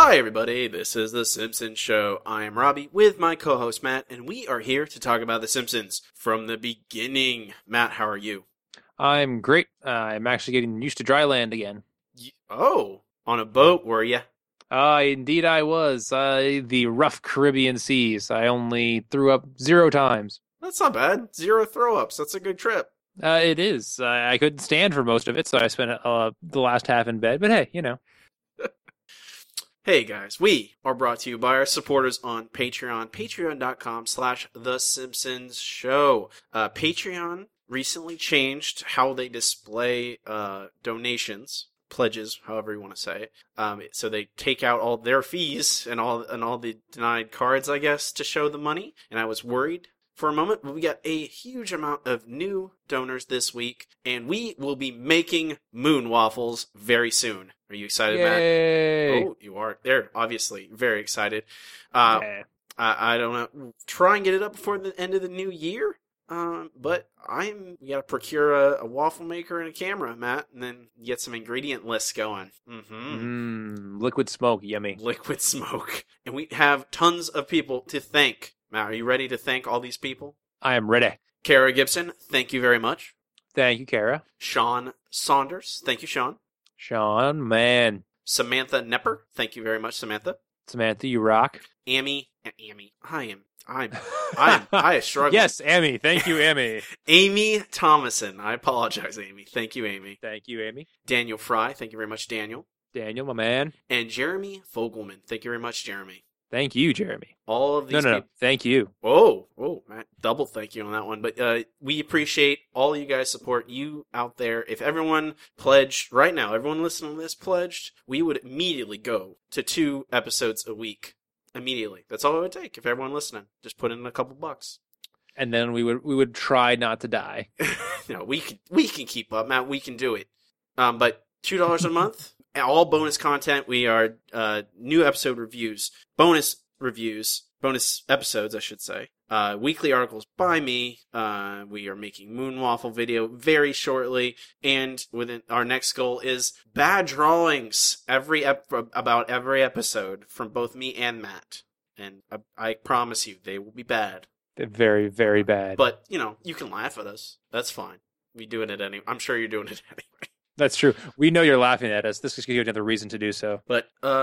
Hi everybody, this is The Simpsons Show. I am Robbie with my co-host Matt, and we are here to talk about The Simpsons from the beginning. Matt, how are you? I'm great. I'm actually getting used to dry land again. Oh, on a boat, were ya? Indeed I was. The rough Caribbean seas. I only threw up 0 times. That's not bad. 0 throw-ups. That's a good trip. It is. I couldn't stand for most of it, so I spent the last half in bed. But hey, you know. Hey guys, we are brought to you by our supporters on Patreon, patreon.com/The Simpsons Show. Patreon recently changed how they display donations, pledges, however you want to say it. So they take out all their fees and all the denied cards, I guess, to show the money. And I was worried for a moment, but we got a huge amount of new donors this week, and we will be making moon waffles very soon. Are you excited, Yay! Matt? Oh, you are. They're obviously very excited. I don't know. Try and get it up before the end of the new year. But we gotta procure a waffle maker and a camera, Matt, and then get some ingredient lists going. Liquid smoke, yummy. Liquid smoke. And we have tons of people to thank. Matt, are you ready to thank all these people? I am ready. Kara Gibson, thank you very much. Thank you, Kara. Sean Saunders, thank you, Sean. Sean, man. Samantha Nepper, thank you very much, Samantha. Samantha, you rock. Amy, I struggle. Yes, Amy. Thank you, Amy. Amy Thomason, I apologize, Amy. Thank you, Amy. Thank you, Amy. Daniel Fry, thank you very much, Daniel. Daniel, my man. And Jeremy Fogelman, thank you very much, Jeremy. Thank you, Jeremy. All of these No. Thank you. Oh, Matt, double thank you on that one. But we appreciate all of you guys' support. You out there, if everyone pledged right now, everyone listening to this pledged, we would immediately go to 2 episodes a week. Immediately. That's all it would take if everyone listening just put in a couple bucks. And then we would try not to die. No, we can keep up, Matt. We can do it. But $2 a month, all bonus content. We are new episode reviews, bonus episodes, I should say. Weekly articles by me. We are making Moon Waffle video very shortly, and within our next goal is bad drawings about every episode from both me and Matt. And I promise you, they will be bad. They're very, very bad. But you can laugh at us. That's fine. We do it anyway. I'm sure you're doing it anyway. That's true. We know you're laughing at us. This is give you another reason to do so. But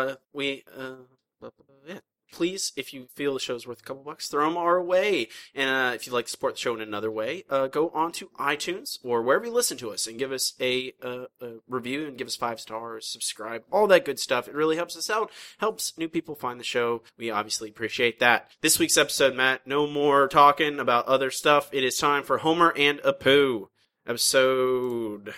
yeah. Please, if you feel the show's worth a couple bucks, throw them our way. And if you'd like to support the show in another way, go on to iTunes or wherever you listen to us and give us a review and give us 5 stars, subscribe, all that good stuff. It really helps us out, helps new people find the show. We obviously appreciate that. This week's episode, Matt, no more talking about other stuff. It is time for Homer and Apu. Episode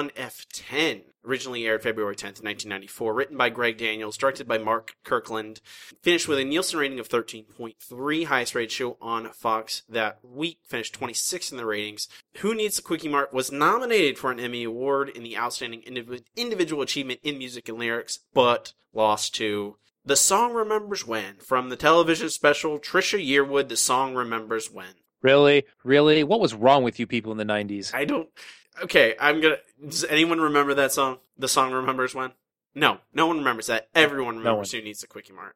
1F10, originally aired February 10th, 1994, written by Greg Daniels, directed by Mark Kirkland, finished with a Nielsen rating of 13.3, highest rated show on Fox that week, finished 26th in the ratings. Who Needs a Quickie Mart was nominated for an Emmy Award in the Outstanding Individual Achievement in Music and Lyrics, but lost to The Song Remembers When, from the television special Trisha Yearwood, The Song Remembers When. Really? What was wrong with you people in the 90s? Okay, does anyone remember that song? The Song Remembers When? No one remembers that. Everyone remembers Who Needs a Quickie Mart.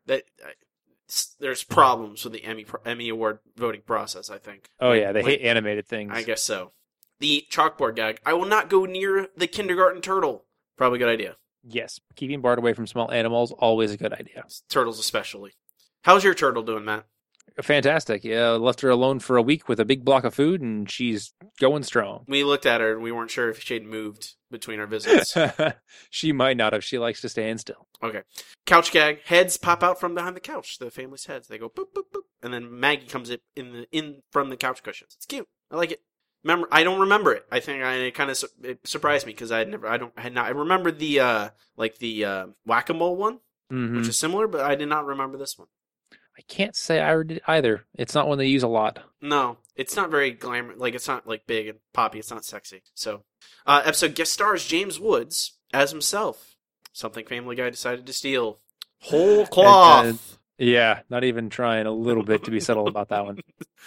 There's problems with the Emmy Award voting process, I think. Oh yeah, they hate animated things. I guess so. The chalkboard gag, I will not go near the kindergarten turtle. Probably a good idea. Yes, keeping Bart away from small animals, always a good idea. Turtles especially. How's your turtle doing, Matt? Fantastic. Yeah, left her alone for a week with a big block of food, and she's going strong. We looked at her, and we weren't sure if she had moved between our visits. She might not have. She likes to stand still. Okay. Couch gag. Heads pop out from behind the couch. The family's heads. They go boop, boop, boop. And then Maggie comes in from the couch cushions. It's cute. I like it. I don't remember it. I think it kind of surprised me because I remembered the whack-a-mole one, which is similar, but I did not remember this one. I can't say I did either. It's not one they use a lot. No, it's not very glamour. Like, it's not like big and poppy. It's not sexy. So, episode guest stars James Woods as himself. Something Family Guy decided to steal. Whole cloth. Yeah, not even trying a little bit to be subtle about that one.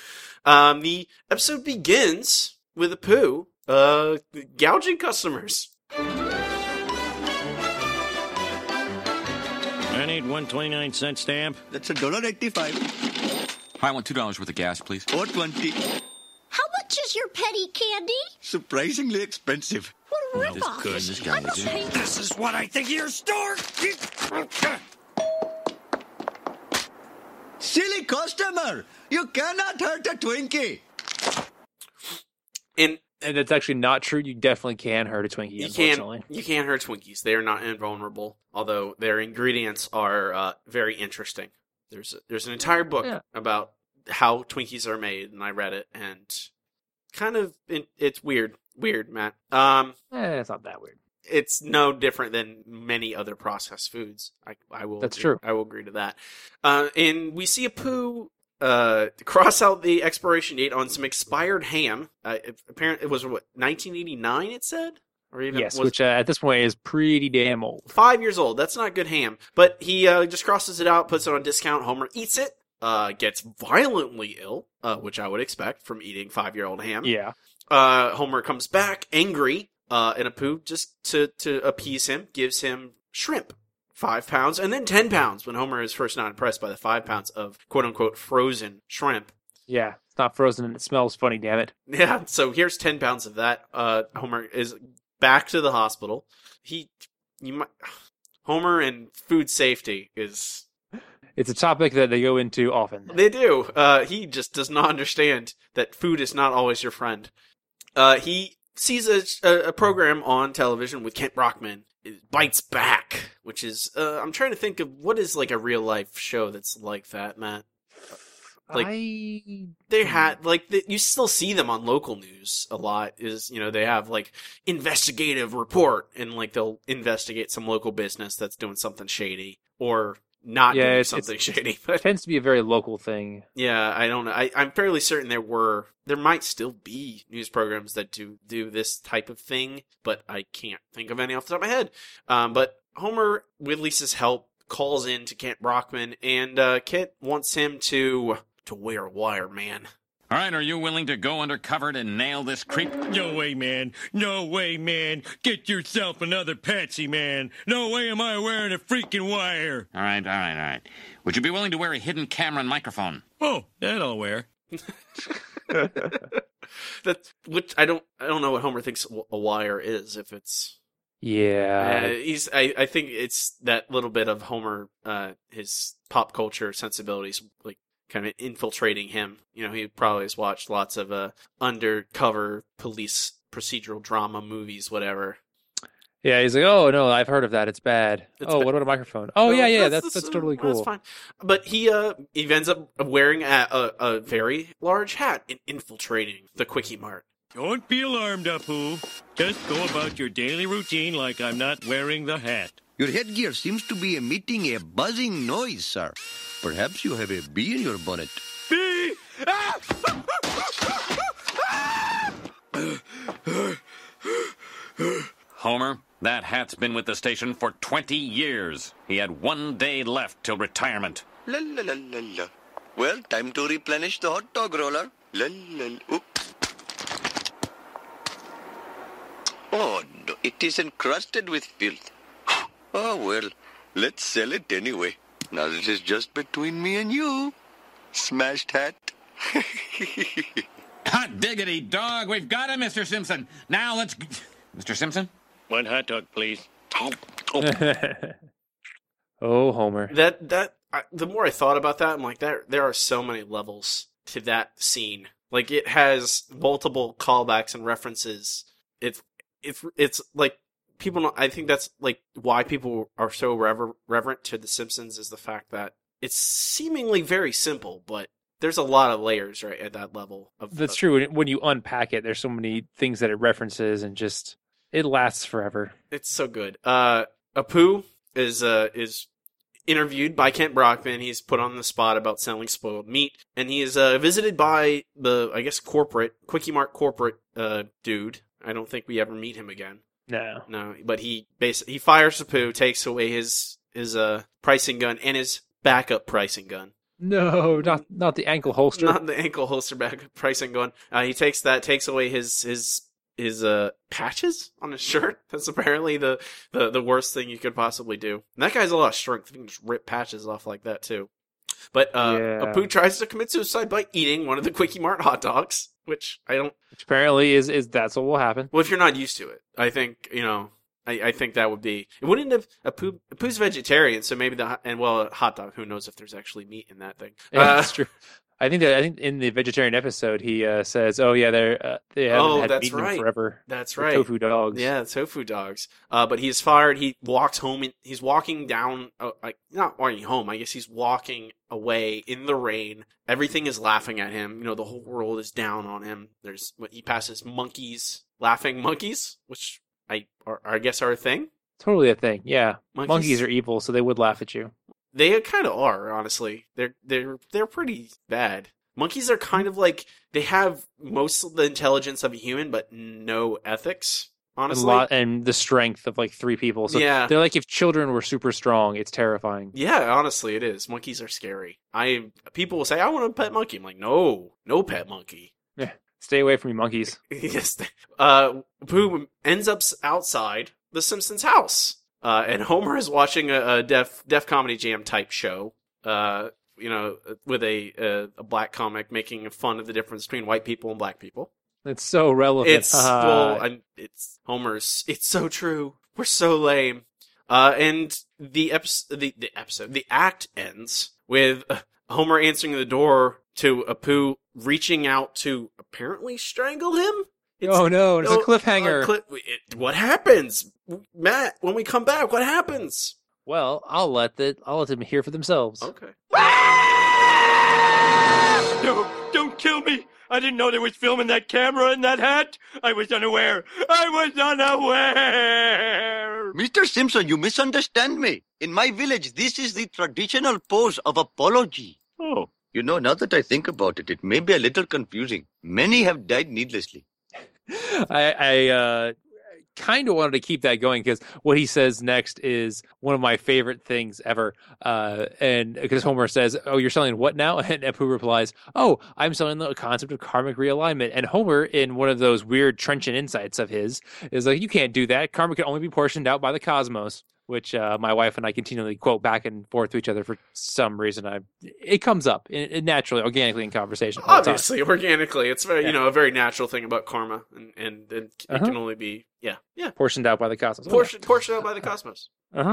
The episode begins with Apu gouging customers. I need 129-cent stamp. That's $1.85. I want $2 worth of gas, please. Or 20. How much is your petty candy? Surprisingly expensive. What a ripoff. This guy is it. This is what I think of your store. Silly customer! You cannot hurt a Twinkie! And And it's actually not true. You definitely can hurt a Twinkie, unfortunately. you can't hurt Twinkies. They are not invulnerable, although their ingredients are very interesting. There's an entire book about how Twinkies are made, and I read it, and it's weird, Matt. It's not that weird. It's no different than many other processed foods. I will. That's agree. true. I will agree to that. And we see Apu cross out the expiration date on some expired ham. Apparently, it was 1989. It said, or even Yes, which at this point is pretty damn old. 5 years old. That's not good ham. But he just crosses it out, puts it on discount. Homer eats it. Gets violently ill, which I would expect from eating 5-year-old ham. Yeah. Homer comes back angry. And Apu, just to appease him, gives him shrimp. 5 pounds, and then 10 pounds when Homer is first not impressed by the 5 pounds of quote-unquote frozen shrimp. Yeah, it's not frozen and it smells funny, damn it. Yeah, so here's 10 pounds of that. Homer is back to the hospital. Homer and food safety is... It's a topic that they go into often. They do. He just does not understand that food is not always your friend. He sees a program on television with Kent Brockman. It Bites Back, which is I'm trying to think of what is like a real life show that's like that, Matt. Like they had you still see them on local news a lot. They have like investigative report, and like they'll investigate some local business that's doing something shady or not doing something shady. But it tends to be a very local thing. Yeah, I don't know. I'm fairly certain there might still be news programs that do this type of thing, but I can't think of any off the top of my head. But Homer, with Lisa's help, calls in to Kent Brockman, and Kent wants him to wear a wire, man. All right, are you willing to go undercover to nail this creep? No way, man. No way, man. Get yourself another Patsy, man. No way am I wearing a freaking wire. All right. Would you be willing to wear a hidden camera and microphone? Oh, that I'll wear. Which I don't know what Homer thinks a wire is. If it's I think it's that little bit of Homer, his pop culture sensibilities, like kind of infiltrating him. He probably has watched lots of undercover police procedural drama movies, whatever. Yeah, he's like, oh no, I've heard of that. It's bad. What about a microphone? Oh yeah, that's totally cool. That's fine. But he ends up wearing a very large hat and infiltrating the Quickie Mart. Don't be alarmed, Apu. Just go about your daily routine like I'm not wearing the hat. Your headgear seems to be emitting a buzzing noise, sir. Perhaps you have a bee in your bonnet. Bee! Homer, that hat's been with the station for 20 years. He had 1 day left till retirement. La la la la la. Well, time to replenish the hot dog roller. La la la. Oh, no, it is encrusted with filth. Oh, well, let's sell it anyway. Now this is just between me and you. Smashed hat. Hot diggity dog, we've got him, Mr. Simpson. Now let's... Mr. Simpson? 1 hot dog, please. Oh, Homer. The more I thought about that, I'm like, there are so many levels to that scene. Like, it has multiple callbacks and references. It's like, people don't, I think that's like why people are so reverent to The Simpsons, is the fact that it's seemingly very simple, but there's a lot of layers right at that level. That's true. When you unpack it, there's so many things that it references, and just it lasts forever. It's so good. Apu is interviewed by Kent Brockman. He's put on the spot about selling spoiled meat, and he is visited by the, I guess, Quickie Mart corporate dude. I don't think we ever meet him again. No, but he fires Apu, takes away his pricing gun and his backup pricing gun. No, not the ankle holster. Not the ankle holster backup pricing gun. He takes away his patches on his shirt. That's apparently the worst thing you could possibly do. And that guy's a lot of strength. He can just rip patches off like that too. But Apu tries to commit suicide by eating one of the Quickie Mart hot dogs, which I don't. Which apparently is that's what will happen. Well, if you're not used to it, I think I think that would be. It wouldn't have Apu's vegetarian, so maybe a hot dog. Who knows if there's actually meat in that thing? Yeah, that's true. I think in the vegetarian episode he says, "Oh yeah, they haven't had meat in them forever." That's right. Tofu dogs. Yeah, tofu dogs. But he's fired. He walks home. He's walking down, not walking home. I guess he's walking away in the rain. Everything is laughing at him. The whole world is down on him. He passes monkeys, laughing monkeys, which I guess are a thing. Totally a thing. Yeah, monkeys are evil, so they would laugh at you. They kind of are, honestly. They're pretty bad. Monkeys are kind of like, they have most of the intelligence of a human, but no ethics, honestly. And the strength of like 3 people. So yeah. They're like if children were super strong, it's terrifying. Yeah, honestly, it is. Monkeys are scary. People will say, I want a pet monkey. I'm like, no pet monkey. Yeah, stay away from me, monkeys. Yes. Pooh ends up outside the Simpsons' house. And Homer is watching a Def Comedy Jam type show, with a black comic making fun of the difference between white people and black people. It's so relevant. It's Homer's. It's so true. We're so lame. And the act ends with Homer answering the door to Apu reaching out to apparently strangle him. It's a cliffhanger. What happens, Matt? When we come back, what happens? Well, I'll let them hear for themselves. Okay. No, don't kill me! I didn't know there was film in that camera and that hat. I was unaware. Mr. Simpson, you misunderstand me. In my village, this is the traditional pose of apology. Oh. Now that I think about it, it may be a little confusing. Many have died needlessly. I kind of wanted to keep that going because what he says next is one of my favorite things ever. And because Homer says, "Oh, you're selling what now?" And Apu replies, "Oh, I'm selling the concept of karmic realignment." And Homer, in one of those weird trenchant insights of his, is like, "You can't do that. Karma can only be portioned out by the cosmos." Which my wife and I continually quote back and forth to each other for some reason. It comes up naturally, organically in conversation. Obviously, organically, it's very a very natural thing about karma, and it can only be portioned out by the cosmos. Portioned out by the cosmos.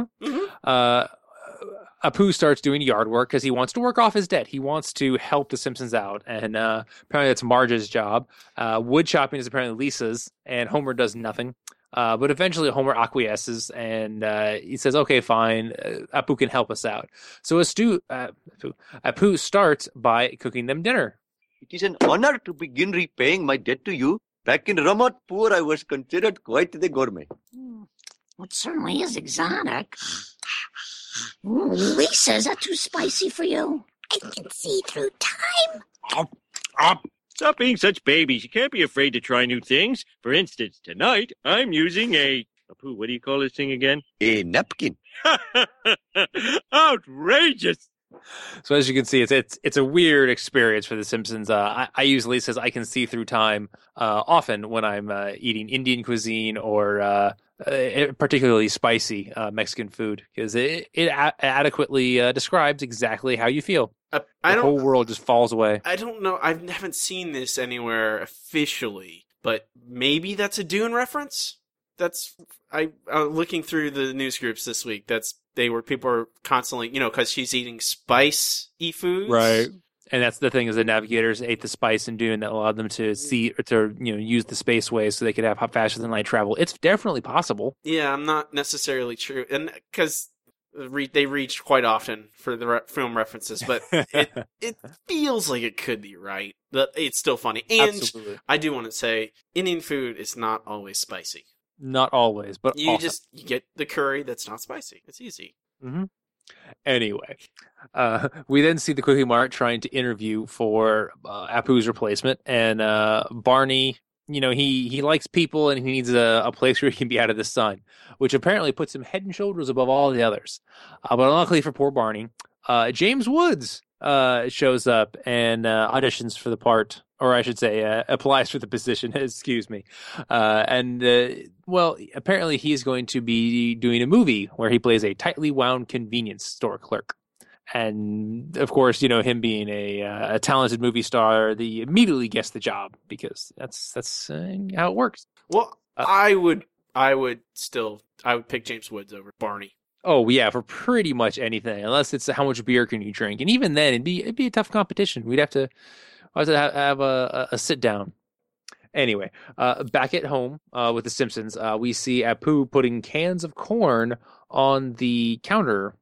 Apu starts doing yard work because he wants to work off his debt. He wants to help the Simpsons out, and apparently that's Marge's job. Wood chopping is apparently Lisa's, and Homer does nothing. But eventually Homer acquiesces and he says, "Okay, fine, Apu can help us out." So Apu starts by cooking them dinner. It is an honor to begin repaying my debt to you. Back in Ramatpur, I was considered quite the gourmet. It certainly is exotic. Lisa, is that too spicy for you? I can see through time. Stop being such babies. You can't be afraid to try new things. For instance, tonight, I'm using Apu, what do you call this thing again? A napkin. Outrageous! So as you can see, it's a weird experience for The Simpsons. I use Lisa's I can see through time often when I'm eating Indian cuisine or particularly spicy Mexican food because it adequately describes exactly how you feel. The whole world just falls away. I don't know. I haven't seen this anywhere officially, but maybe that's a Dune reference. I'm looking through the news groups this week. People are constantly, because she's eating spicy foods, right? And that's the thing is the navigators ate the spice in Dune that allowed them to use the spaceways so they could have faster than light travel. It's definitely possible. Yeah, I'm not necessarily true, and because they reach quite often for the film references, but it feels like it could be right. But it's still funny, and absolutely. I do want to say Indian food is not always spicy. Not always, but you often. You get the curry that's not spicy. It's easy. Mm-hmm. Anyway, we then see the Quickie Mart trying to interview for Apu's replacement, and Barney, he likes people and he needs a place where he can be out of the sun, which apparently puts him head and shoulders above all the others. But unluckily for poor Barney, James Woods shows up and auditions for the part, or I should say, applies for the position. Excuse me. Well, apparently he's going to be doing a movie where he plays a tightly wound convenience store clerk. And of course, him being a talented movie star, they immediately gets the job because that's how it works. Well, I would pick James Woods over Barney. Oh yeah, for pretty much anything, unless it's how much beer can you drink, and even then, it'd be a tough competition. We'd have to have a sit down. Anyway, back at home with the Simpsons, we see Apu putting cans of corn on the counter.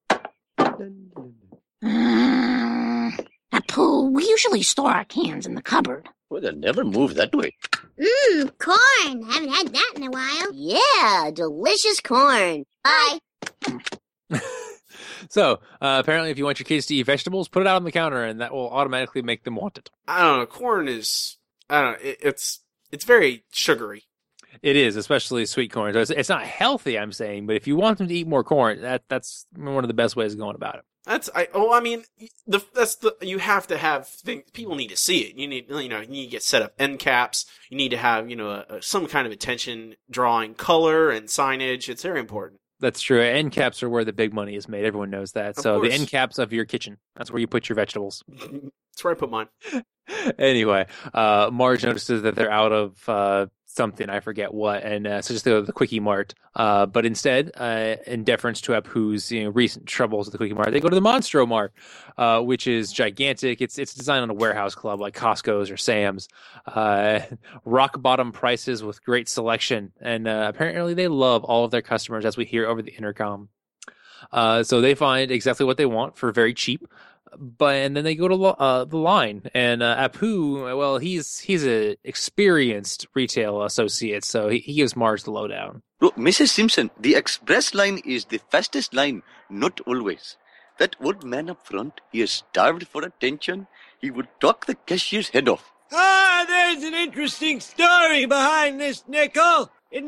Apu, we usually store our cans in the cupboard. Well, they never move that way. Corn. Haven't had that in a while. Yeah, delicious corn. Bye. So, apparently if you want your kids to eat vegetables, put it out on the counter, and that will automatically make them want it. I don't know. Corn is, it's very sugary. It is, especially sweet corn. So it's not healthy, I'm saying, but if you want them to eat more corn, that's one of the best ways of going about it. You have to have things. People need to see it. You need to get set up end caps. You need to have, some kind of attention drawing color and signage. It's very important. That's true. End caps are where the big money is made. Everyone knows that. So the end caps of your kitchen, that's where you put your vegetables. That's where I put mine. Anyway, Marge notices that they're out of something, I forget what, and so just go to the Quickie Mart. But instead, in deference to Apu's recent troubles with the Quickie Mart, they go to the Monstro Mart, which is gigantic. It's designed on a warehouse club like Costco's or Sam's. Rock bottom prices with great selection, and apparently they love all of their customers, as we hear over the intercom. So they find exactly what they want for very cheap. And then they go to the line, and Apu, well, he's an experienced retail associate, so he gives Marge the lowdown. Look, Mrs. Simpson, the express line is the fastest line, not always. That old man up front, he is starved for attention. He would talk the cashier's head off. There's an interesting story behind this, Nickel. In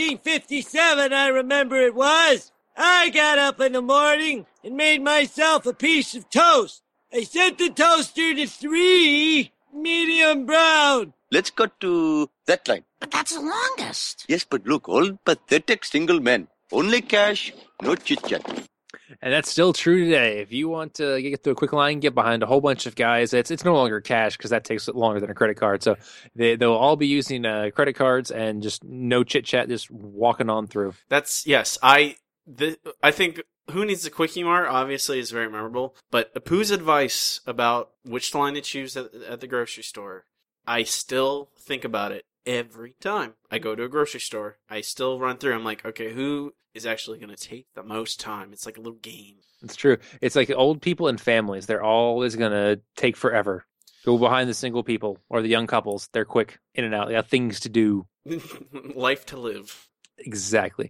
1957, I remember it was. I got up in the morning and made myself a piece of toast. I set the toaster to 3, medium brown. Let's cut to that line. But that's the longest. Yes, but look, old pathetic single man. Only cash, no chit-chat. And that's still true today. If you want to get through a quick line, get behind a whole bunch of guys, it's no longer cash because that takes longer than a credit card. So they'll all be using credit cards and just no chit-chat, just walking on through. Yes, I think Who Needs a Quickie Mart obviously is very memorable, but Apu's advice about which line to choose at the grocery store, I still think about it every time I go to a grocery store. I still run through. I'm like, okay, who is actually going to take the most time? It's like a little game. It's true. It's like old people and families. They're always going to take forever. Go behind the single people or the young couples. They're quick in and out. They have things to do. Life to live. Exactly.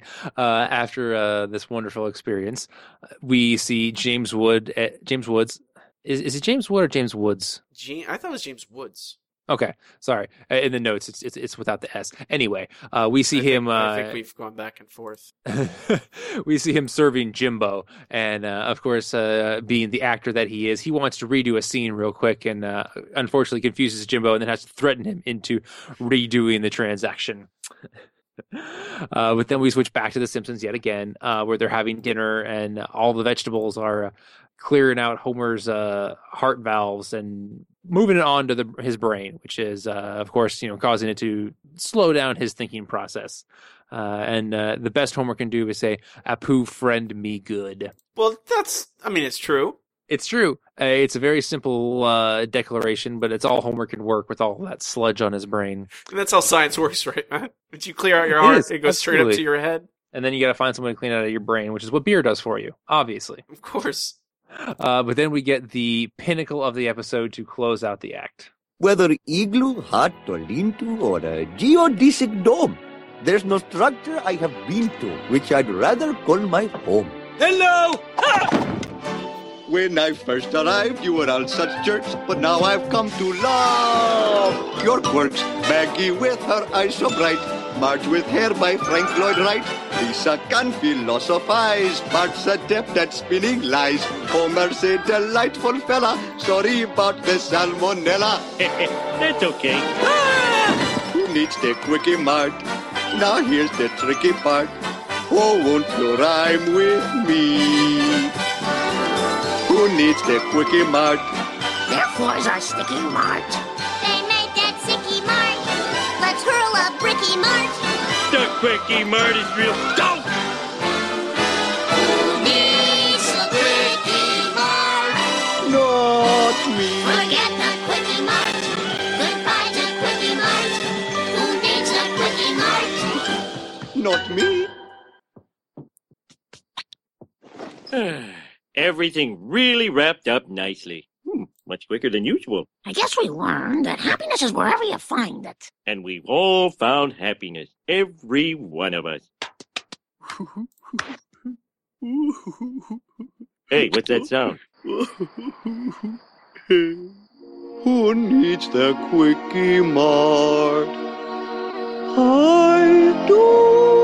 After this wonderful experience, we see James Woods. Is it James Wood or James Woods? I thought it was James Woods. Okay, sorry. In the notes, it's without the S. Anyway, we see him. I think we've gone back and forth. We see him serving Jimbo, and of course, being the actor that he is, he wants to redo a scene real quick, and unfortunately confuses Jimbo, and then has to threaten him into redoing the transaction. But then we switch back to The Simpsons yet again, where they're having dinner and all the vegetables are clearing out Homer's heart valves and moving it on to his brain, which is, of course, causing it to slow down his thinking process. And the best Homer can do is say, "Apu, friend me good." Well, it's true. It's true. It's a very simple declaration, but it's all Homer can work with all that sludge on his brain. And that's how science works, right, man? Once you clear out your heart, it goes straight up to your head. And then you got to find someone to clean out of your brain, which is what beer does for you, obviously. Of course. But then we get the pinnacle of the episode to close out the act. Whether igloo, hut, or lean-to, or a geodesic dome, there's no structure I have been to which I'd rather call my home. Hello! When I first arrived, you were all such jerks, but now I've come to love your quirks. Maggie with her eyes so bright, Marge with hair by Frank Lloyd Wright, Lisa can philosophize, Bart's adept at spinning lies. Homer's a delightful fella, sorry about the salmonella. That's okay. Who needs the quickie mart? Now here's the tricky part. Oh, won't you rhyme with me? Who needs the quickie mart? Therefores our sticky mart. They made that sicky mart. Let's hurl a bricky mart. The quickie mart is real. Go! Who needs the quickie mart? Not me. Forget the quickie mart. Goodbye to quickie mart. Who needs the quickie mart? Not me. Everything really wrapped up nicely. Much quicker than usual. I guess we learned that happiness is wherever you find it. And we've all found happiness. Every one of us. Hey, what's that sound? Who needs the quickie mart? I do.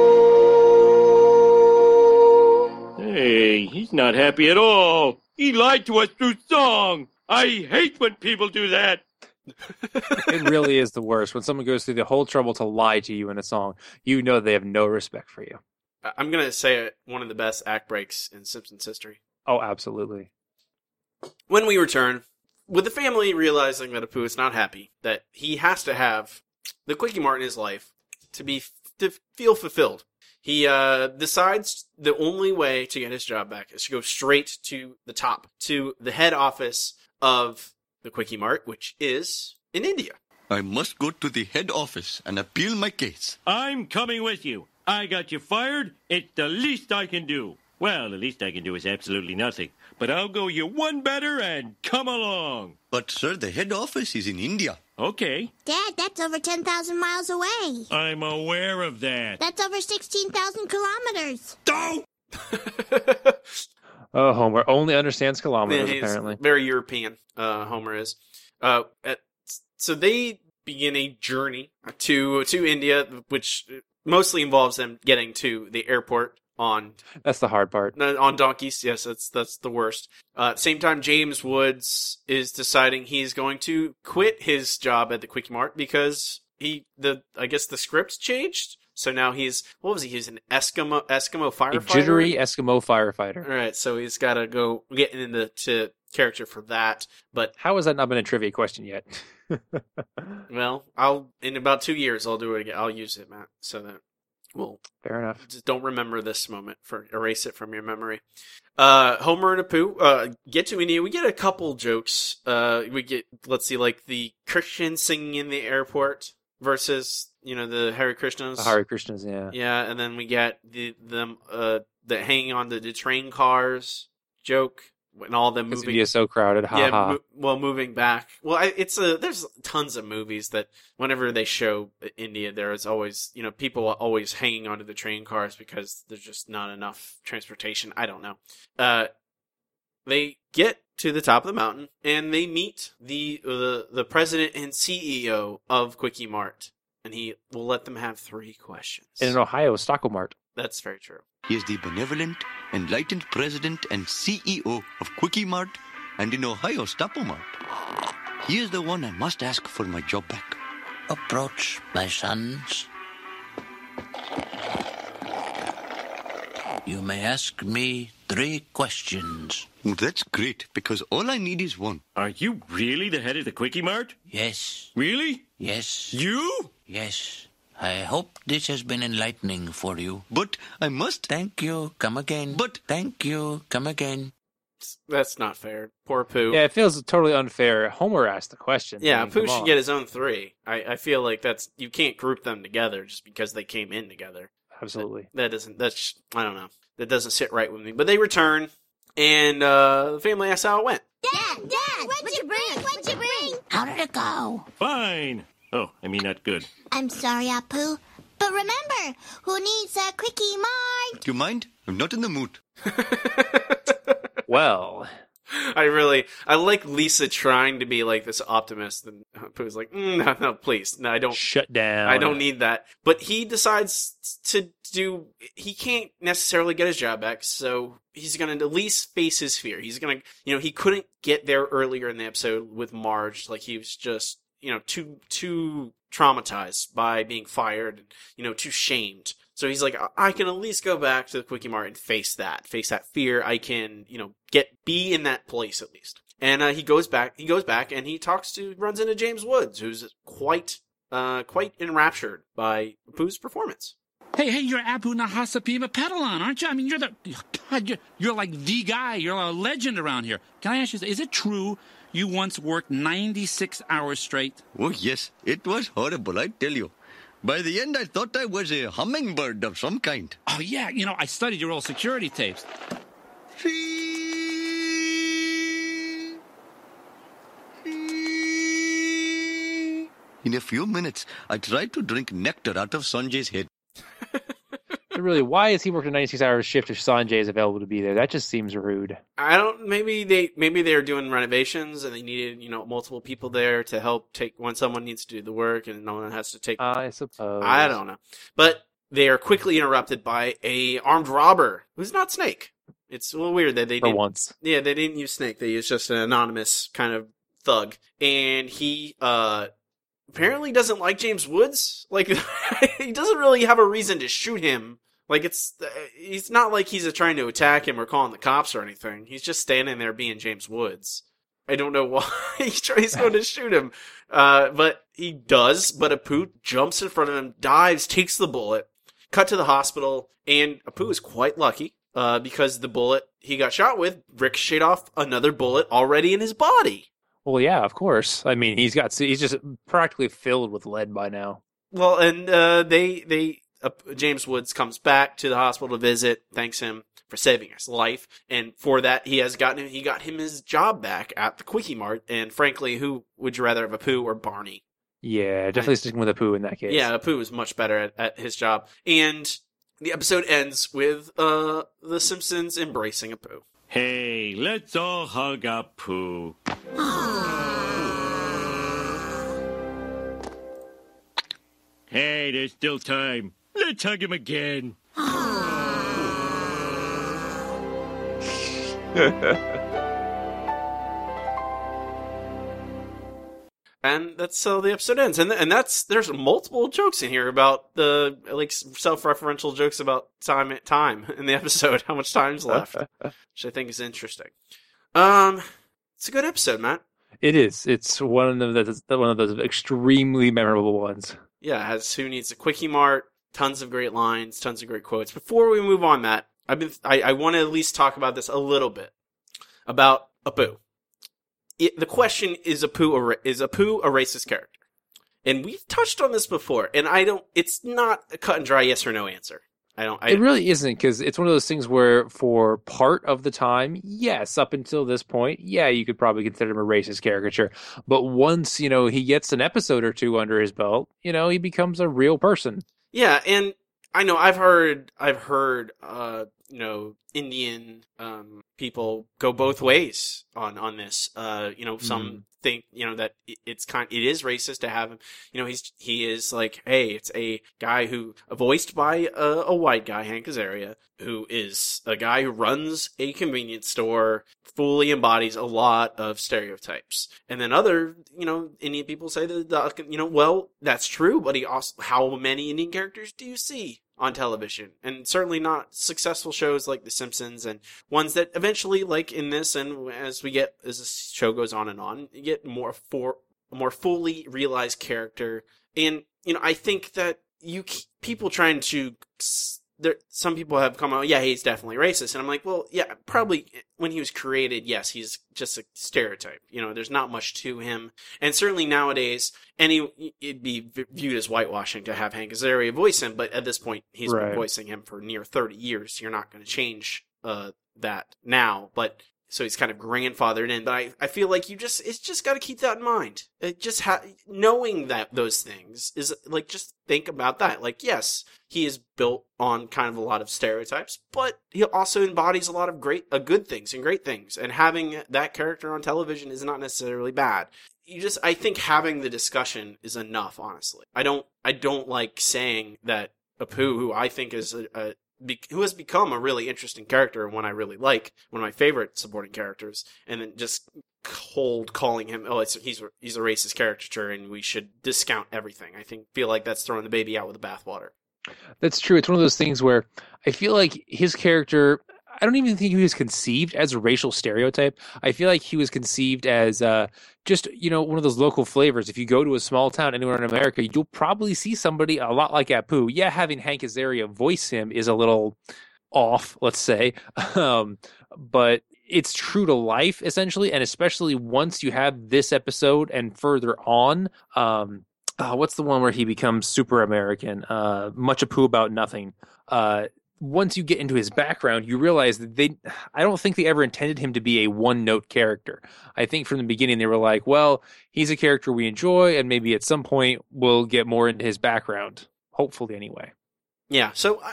Hey, he's not happy at all. He lied to us through song. I hate when people do that. It really is the worst. When someone goes through the whole trouble to lie to you in a song, you know they have no respect for you. I'm going to say one of the best act breaks in Simpsons history. Oh, absolutely. When we return, with the family realizing that Apu is not happy, that he has to have the quickie mart in his life to feel fulfilled. He decides the only way to get his job back is to go straight to the top, to the head office of the Quickie Mart, which is in India. I must go to the head office and appeal my case. I'm coming with you. I got you fired. It's the least I can do. Well, the least I can do is absolutely nothing. But I'll go you one better and come along. But, sir, the head office is in India. Okay. Dad, that's over 10,000 miles away. I'm aware of that. That's over 16,000 kilometers. Don't! Oh, Homer only understands kilometers, He's apparently. very European, Homer is. So they begin a journey to India, which mostly involves them getting to the airport on... That's the hard part. On donkeys, yes, that's the worst. Same time, James Woods is deciding he's going to quit his job at the Quickie Mart because I guess the script changed. So now he's an Eskimo firefighter? A jittery Eskimo firefighter. All right, so he's got to go get into character for that. But how has that not been a trivia question yet? Well, in about 2 years I'll do it again. I'll use it, Matt, so that we'll fair enough. Just don't remember this moment, erase it from your memory. Homer and Apu get to India. We get a couple jokes. We get, let's see, like the Christians singing in the airport versus the Hare Krishnas. The Hare Krishnas, yeah. Yeah, and then we get them hanging on to the train cars joke. And all them moving. India is so crowded. Ha ha. Moving back. Well, there's tons of movies that whenever they show India, there is always people are always hanging onto the train cars because there's just not enough transportation. I don't know. They get to the top of the mountain and they meet the president and CEO of Quickie Mart, and he will let them have 3 questions. In Ohio, Stockholm Mart. That's very true. He is the benevolent, enlightened president and CEO of Quickie Mart and in Ohio, Stockholm Mart. He is the one I must ask for my job back. Approach, my sons. You may ask me 3 questions. That's great, because all I need is one. Are you really the head of the Quickie Mart? Yes. Really? Yes. You? Yes. I hope this has been enlightening for you. But I must... Thank you. Come again. But... Thank you. Come again. That's not fair. Poor Pooh. Yeah, it feels totally unfair. Homer asked the question. Yeah, Pooh should get his own 3. I feel like you can't group them together just because they came in together. Absolutely. I don't know. That doesn't sit right with me. But they return, and the family asks how it went. Dad, what'd you bring? How did it go? Fine. Oh, I mean not good. I'm sorry, Apu. But remember, who needs a Quickie Mart? Do you mind? I'm not in the mood. Well, I like Lisa trying to be like this optimist, and Pooh's like, no, please, no, I don't. Shut down. I don't need that. But he decides he can't necessarily get his job back, so he's going to at least face his fear. He's going to, he couldn't get there earlier in the episode with Marge. Like, he was just, too traumatized by being fired, too shamed. So he's like, I can at least go back to the Quickie Mart and face that fear. I can, be in that place at least. And he goes back and he runs into James Woods, who's quite enraptured by Apu's performance. Hey, you're Apu Nahasapima Petalon, aren't you? I mean, you're like the guy. You're a legend around here. Can I ask you, is it true you once worked 96 hours straight? Oh, yes. It was horrible, I tell you. By the end, I thought I was a hummingbird of some kind. Oh, yeah. I studied your old security tapes. In a few minutes, I tried to drink nectar out of Sanjay's head. So really, why is he working a 96-hour shift if Sanjay is available to be there? That just seems rude. Maybe they're doing renovations and they needed, multiple people there to help when someone needs to do the work and no one has to take. I suppose. I don't know. But they are quickly interrupted by a armed robber who's not Snake. It's a little weird that they didn't. For once. Yeah, they didn't use Snake. They used just an anonymous kind of thug. And he, apparently doesn't like James Woods. Like, he doesn't really have a reason to shoot him. Like, he's not like he's trying to attack him or calling the cops or anything. He's just standing there being James Woods. I don't know why he's going to shoot him. But he does, but Apu jumps in front of him, dives, takes the bullet, cut to the hospital, and Apu is quite lucky, because the bullet he got shot with ricocheted off another bullet already in his body. Well, yeah, of course. I mean, he's just practically filled with lead by now. Well, and James Woods comes back to the hospital to visit, thanks him for saving his life, and for that he got him his job back at the Quickie Mart. And frankly, who would you rather have, Apu or Barney? Yeah, definitely sticking with Apu in that case. Yeah, Apu is much better at his job. And the episode ends with the Simpsons embracing Apu. Hey, let's all hug Apu. Hey, there's still time. Let's hug him again. And that's how the episode ends. And there's multiple jokes in here about the self-referential jokes about time in the episode, how much time's left, which I think is interesting. It's a good episode, Matt. It is. It's one of those extremely memorable ones. Yeah, it has Who Needs a Quickie Mart, tons of great lines, tons of great quotes. Before we move on, Matt, I want to at least talk about this a little bit about Apu. The question is Apu a racist character? And we've touched on this before, and it's not a cut and dry yes or no answer. It really isn't, because it's one of those things where for part of the time, yes, up until this point, yeah, you could probably consider him a racist caricature. But once, he gets an episode or two under his belt, he becomes a real person. Yeah, and I know I've heard Indian people go both ways on this. Some think that it is racist to have him. He is like, hey, it's a guy who voiced by a white guy, Hank Azaria, who is a guy who runs a convenience store, fully embodies a lot of stereotypes. And then other Indian people say that well, that's true, but how many Indian characters do you see on television? And certainly not successful shows like The Simpsons, and ones that eventually, like in this, and as the show goes on, you get a more fully realized character. And I think that people trying to. Some people have come out, yeah, he's definitely racist. And I'm like, well, yeah, probably when he was created, yes, he's just a stereotype. There's not much to him. And certainly nowadays, it'd be viewed as whitewashing to have Hank Azaria voice him. But at this point, he's been voicing him for near 30 years. You're not going to change that now. But so he's kind of grandfathered in. But I feel like it's just got to keep that in mind. It just knowing that those things is like, just think about that. Like, yes, he is built on kind of a lot of stereotypes, but he also embodies a lot of good things and great things. And having that character on television is not necessarily bad. I think having the discussion is enough, honestly. I don't like saying that Apu, who I think is who has become a really interesting character and one I really like, one of my favorite supporting characters, and then just calling him, he's a racist caricature and we should discount everything. Feel like that's throwing the baby out with the bathwater. That's true. It's one of those things where I feel like his character, I don't even think he was conceived as a racial stereotype. I feel like he was conceived as just, one of those local flavors. If you go to a small town anywhere in America, you'll probably see somebody a lot like Apu. Yeah, having Hank Azaria voice him is a little off, let's say. But it's true to life, essentially. And especially once you have this episode and further on, what's the one where he becomes super American? Much Apu About Nothing. Once you get into his background, you realize that I don't think they ever intended him to be a one-note character. I think from the beginning they were like, well, he's a character we enjoy, and maybe at some point we'll get more into his background. Hopefully, anyway. Yeah, so,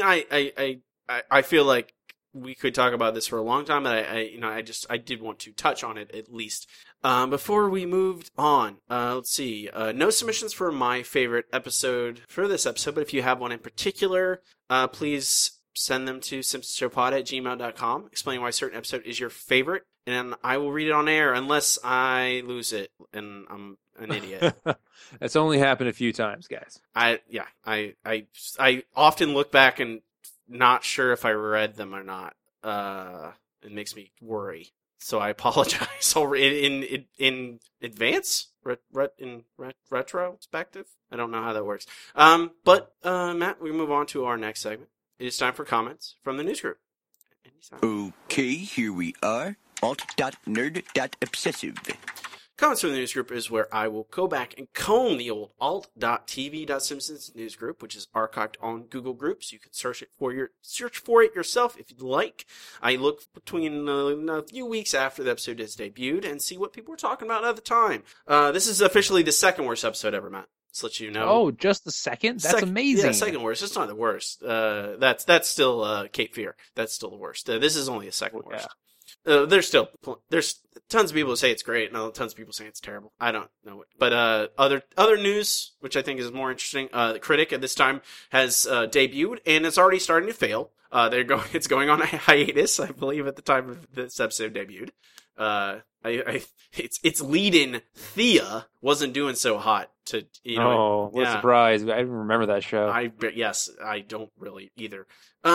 I feel like we could talk about this for a long time, but I did want to touch on it at least. Before we moved on, let's see. No submissions for my favorite episode for this episode, but if you have one in particular, please send them to simpsonshowpod@gmail.com. Explain why a certain episode is your favorite, and I will read it on air unless I lose it and I'm an idiot. That's only happened a few times, guys. I often look back and not sure if I read them or not. It makes me worry. So I apologize in advance, in retrospective. I don't know how that works. But Matt, we move on to our next segment. It is time for comments from the news group. Okay, here we are. Alt.nerd.obsessive. Comments from the news group is where I will go back and comb the old alt.tv.simpsons news group, which is archived on Google Groups. You can search for it yourself if you'd like. I look between a few weeks after the episode is debuted and see what people were talking about at the time. This is officially the second worst episode ever, Matt. Just let you know. Oh, just the second? That's amazing. Yeah, second worst. It's not the worst. That's still Cape Fear. That's still the worst. This is only the second worst. There's tons of people who say it's great, and tons of people say it's terrible. I don't know it. But other news, which I think is more interesting, the Critic at this time has debuted, and it's already starting to fail. It's going on a hiatus, I believe, at the time of this episode debuted. Its lead-in Thea wasn't doing so hot. What a surprise! I didn't remember that show. I don't really either.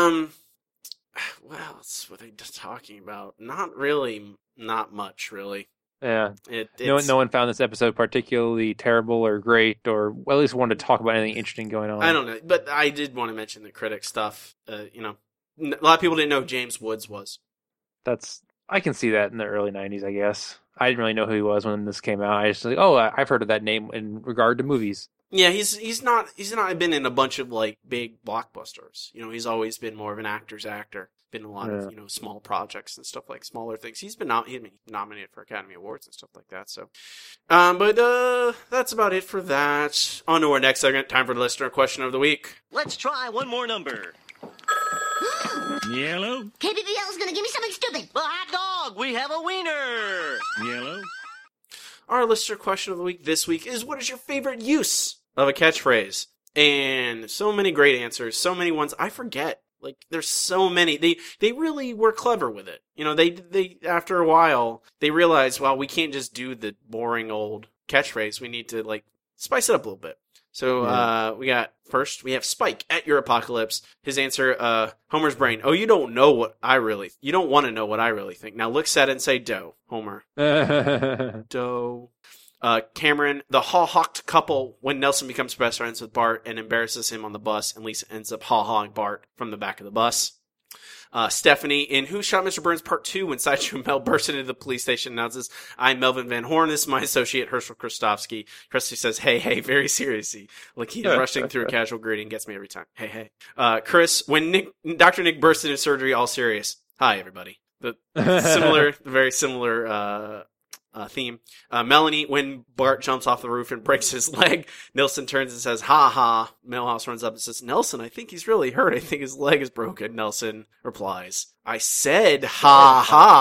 What else were they talking about? Not really. Not much, really. Yeah. No one found this episode particularly terrible or great, or at least wanted to talk about anything interesting going on. I don't know, but I did want to mention the Critic stuff. A lot of people didn't know who James Woods was. I can see that in the early 90s, I guess. I didn't really know who he was when this came out. I just I've heard of that name in regard to movies. Yeah, he's not been in a bunch of like big blockbusters. He's always been more of an actor's actor. Been in a lot of small projects and stuff, like smaller things. He's been nominated for Academy Awards and stuff like that. So, but that's about it for that. On to our next segment. Time for the listener question of the week. Let's try one more number. Yellow. KBBL is gonna give me something stupid. The hot dog. We have a wiener. Yellow. Our listener question of the week this week is: what is your favorite use of a catchphrase? And so many great answers, so many ones I forget. Like, there's so many. They really were clever with it. They after a while, they realized, well, we can't just do the boring old catchphrase. We need to, like, spice it up a little bit. So, we have Spike at your apocalypse. His answer, Homer's brain. Oh, you don't want to know what I really think. Now look sad and say dough, Homer. Dough. Cameron, the haw-hawked couple when Nelson becomes best friends with Bart and embarrasses him on the bus, and Lisa ends up haw-hawing Bart from the back of the bus. Stephanie, in Who Shot Mr. Burns Part 2, when Sideshow Mel bursts into the police station and announces, I'm Melvin Van Horn, this is my associate Herschel Kristofsky. Krusty says, hey, very seriously. Like he's rushing through a casual greeting, gets me every time. Hey. Chris, when Dr. Nick bursts into surgery all serious. Hi, everybody. Very similar theme. Melanie, when Bart jumps off the roof and breaks his leg, Nelson turns and says, "Ha ha." Milhouse runs up and says, "Nelson, I think he's really hurt. I think his leg is broken." Nelson replies, "I said ha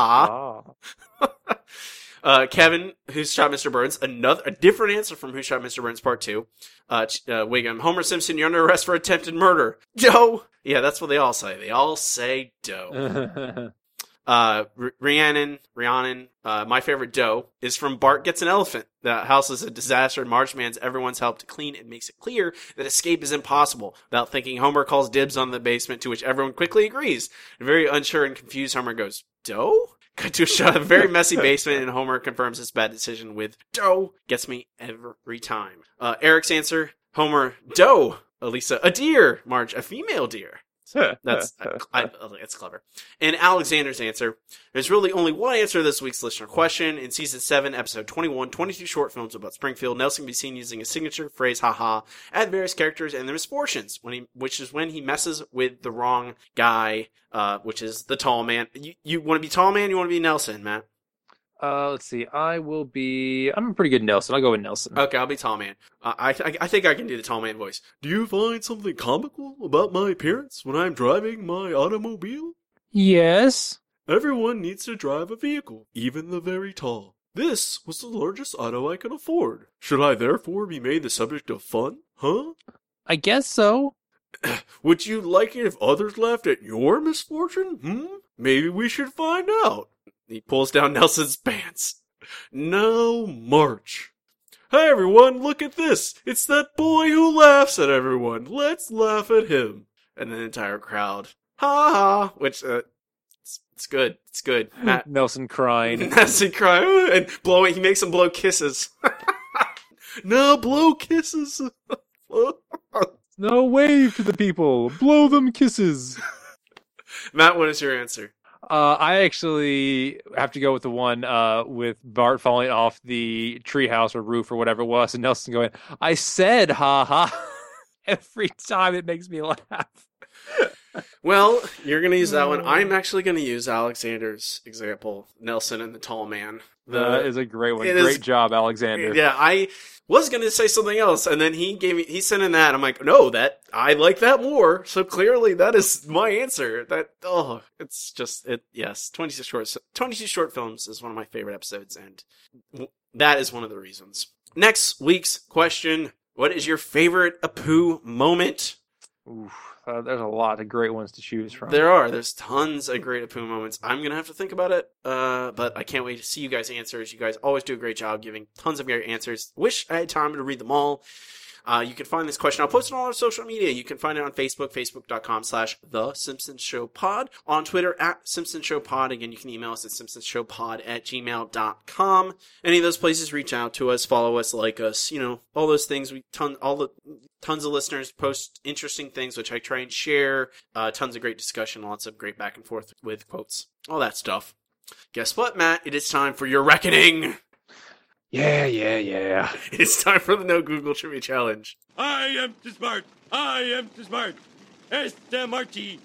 ha." Kevin, Who Shot Mr. Burns? A different answer from Who Shot Mr. Burns Part 2. Wiggum, Homer Simpson, you're under arrest for attempted murder. Doe! Yeah, that's what they all say. They all say Doe. Rhiannon, my favorite Doe, is from Bart Gets an Elephant. The house is a disaster and Marge demands everyone's help to clean and makes it clear that escape is impossible. Without thinking, Homer calls dibs on the basement, to which everyone quickly agrees. Very unsure and confused, Homer goes, "Doe?" Cut to a shot of a very messy basement, and Homer confirms his bad decision with "Doe." Gets me every time. Eric's answer, Homer, "Doe." Elisa, "A deer." Marge, "A female deer." That's it's clever. And Alexander's answer, there's really only one answer to this week's listener question. In season 7, episode 21, 22 short films about Springfield, Nelson can be seen using a signature phrase, haha, at various characters and their misfortunes, which is when he messes with the wrong guy, which is the tall man. You want to be tall man? You want to be Nelson, Matt? Let's see. I'm a pretty good Nelson. I'll go with Nelson. Okay, I'll be tall man. I think I can do the tall man voice. Do you find something comical about my appearance when I'm driving my automobile? Yes. Everyone needs to drive a vehicle, even the very tall. This was the largest auto I could afford. Should I therefore be made the subject of fun? Huh? I guess so. Would you like it if others laughed at your misfortune? Maybe we should find out. He pulls down Nelson's pants. Now march. Hey everyone, look at this. It's that boy who laughs at everyone. Let's laugh at him. And the entire crowd, ha ha, which, it's good. It's good. Matt. Nelson crying. Nelson crying. And blowing, he makes him blow kisses. Now blow kisses. No, wave to the people. Blow them kisses. Matt, what is your answer? I actually have to go with the one with Bart falling off the treehouse or roof or whatever it was, and Nelson going, "I said ha ha." Every time it makes me laugh. Well, you're going to use that one. I'm actually going to use Alexander's example, Nelson and the tall man. That is a great one. Great job, Alexander. Yeah, I was going to say something else, and then he sent in that. I'm like, no, I like that more. So clearly that is my answer. It's just, yes, 22 short films is one of my favorite episodes, and that is one of the reasons. Next week's question, what is your favorite Apu moment? Oof. There's a lot of great ones to choose from. There's tons of great Apu moments. I'm going to have to think about it, but I can't wait to see you guys' answers. You guys always do a great job giving tons of great answers. Wish I had time to read them all. You can find this question. I'll post it on all our social media. You can find it on Facebook, facebook.com/The Simpsons Show Pod. On Twitter, @Simpsons Show Pod. Again, you can email us at simpsonsshowpod@gmail.com. Any of those places, reach out to us, follow us, like us, all those things. Tons of listeners post interesting things, which I try and share. Tons of great discussion, lots of great back and forth with quotes, all that stuff. Guess what, Matt? It is time for your reckoning. Yeah. It's time for the No Google Trivia Challenge. I am too smart. S-M-A-R-T.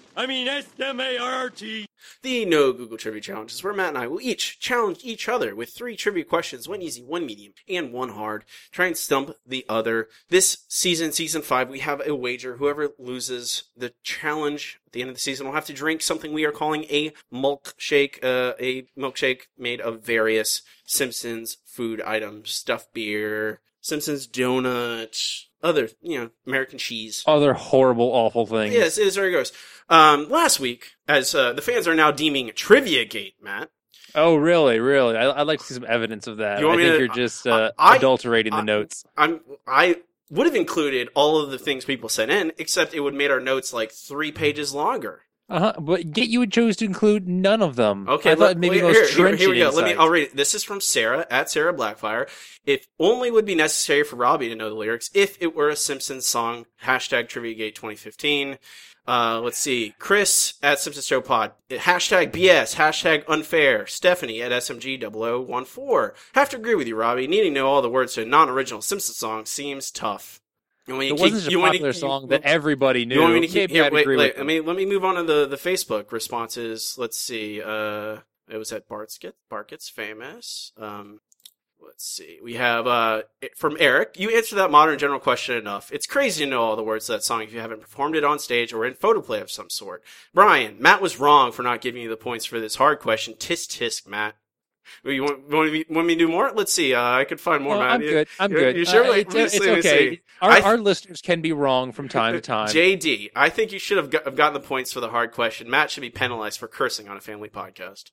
The No Google Trivia Challenge is where Matt and I will each challenge each other with 3 trivia questions, 1 easy, 1 medium, and 1 hard. Try and stump the other. This season 5, we have a wager. Whoever loses the challenge at the end of the season will have to drink something we are calling a milkshake. A milkshake made of various Simpsons food items, stuffed beer, Simpsons donut, other, American cheese. Other horrible, awful things. Yes, it is very gross. Last week, as the fans are now deeming Triviagate, Matt. Oh, really? I'd like to see some evidence of that. I think you're just adulterating the notes. I would have included all of the things people sent in, except it would have made our notes like 3 pages longer. But yet you would choose to include none of them. Okay, I thought maybe here we go. I'll read it. This is from Sarah, @Sarah Blackfire. It only would be necessary for Robbie to know the lyrics if it were a Simpsons song. #Triviagate 2015. Let's see. Chris @Simpsons Show Pod. #BS. #unfair. Stephanie @SMG0014. Have to agree with you, Robbie. Needing to know all the words to a non-original Simpsons song seems tough. You want me It to wasn't keep- such you a want me- popular you- song that everybody knew. You want me to keep Maybe I'd wait, agree wait, with let me move on to the Facebook responses. Let's see. It was at Bart Gets Famous. Let's see. We have from Eric. You answered that modern general question enough. It's crazy to know all the words to that song if you haven't performed it on stage or in photoplay of some sort. Brian, Matt was wrong for not giving you the points for this hard question. Tisk tisk, Matt. You want me to do more? Let's see. I could find more, Well, Matt. I'm good. I'm good. You sure? It's okay. Our listeners can be wrong from time to time. JD, I think you should have gotten the points for the hard question. Matt should be penalized for cursing on a family podcast.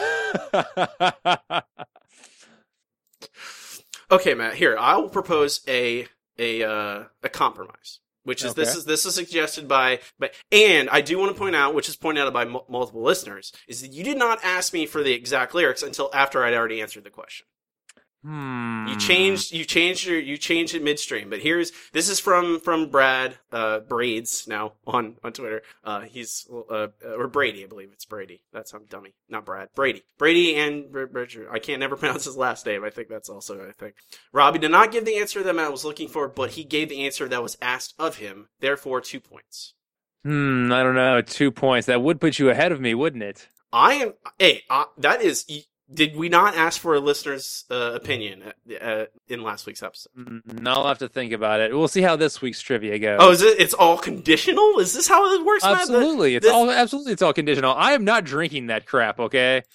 Okay, Matt. Here, I will propose a compromise, which is this is suggested by. And I do want to point out, which is pointed out by multiple listeners, is that you did not ask me for the exact lyrics until after I'd already answered the question. You changed it midstream, but this is from Brad Braids now on Twitter. He's or Brady, I believe it's Brady. That's I'm dummy, not Brad. Brady and Richard. I can't never pronounce his last name. I think that's also I think Robbie did not give the answer that Matt was looking for, but he gave the answer that was asked of him. Therefore, 2 points. I don't know. 2 points. That would put you ahead of me, wouldn't it? I am. Hey, that is. Did we not ask for a listener's opinion in last week's episode? No, I'll have to think about it. We'll see how this week's trivia goes. Oh, is it? It's all conditional? Is this how it works, Absolutely. Matt? It's all conditional. I am not drinking that crap, okay?